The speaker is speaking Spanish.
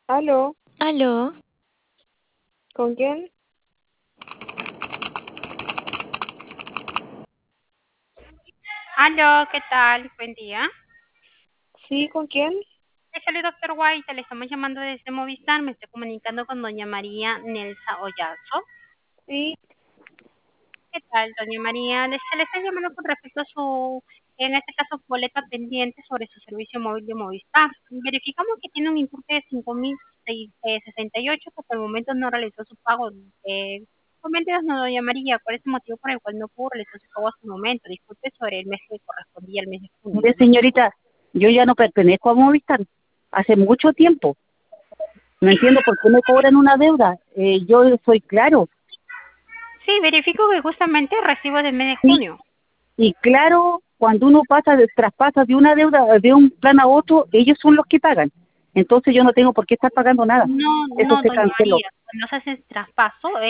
Aló, Aló, ¿con quién? Aló, ¿qué tal? Buen día. Sí, ¿con quién? Es el doctor White, le estamos llamando desde Movistar, me estoy comunicando con doña María Nelsa Oyazo. Sí, ¿Qué tal, doña María? Se le está llamando con respecto a su, en este caso, boleta pendiente sobre su servicio móvil de Movistar. Verificamos que tiene un importe de 5.068, que hasta el momento no realizó su pago. Coméntenos, no, doña María, ¿cuál es el motivo por el cual no pudo realizar su pago hasta el momento? Disculpe sobre el mes que correspondía al mes de junio. Mire, señorita, yo ya no pertenezco a Movistar hace mucho tiempo. No entiendo por qué me cobran una deuda. Yo soy claro. Sí, verifico que justamente recibo del mes de Sí, junio. y claro, cuando uno traspasa de una deuda, de un plan a otro, ellos son los que pagan. Entonces yo no tengo por qué estar pagando nada. No, Eso no, se doña canceló. María, cuando se hace el traspaso,